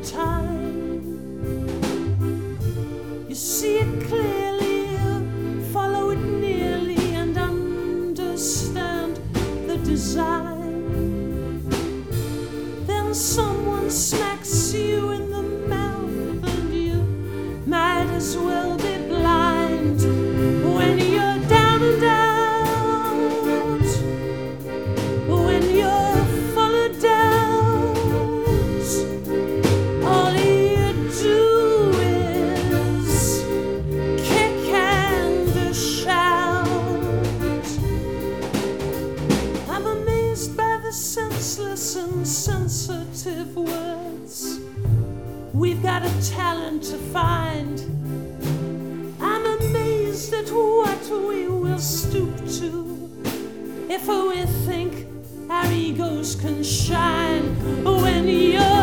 time. You see it clearly, follow it nearly, and understand the design. Then someone smacks you in the mouth, and you might as well be blind. When you're down and out, when you're full of doubt, all you do is kick and shout. I'm amazed by the senseless and sensitive words we've got a talent to find. I'm amazed at what we will stoop to if we think our egos can shine. When you're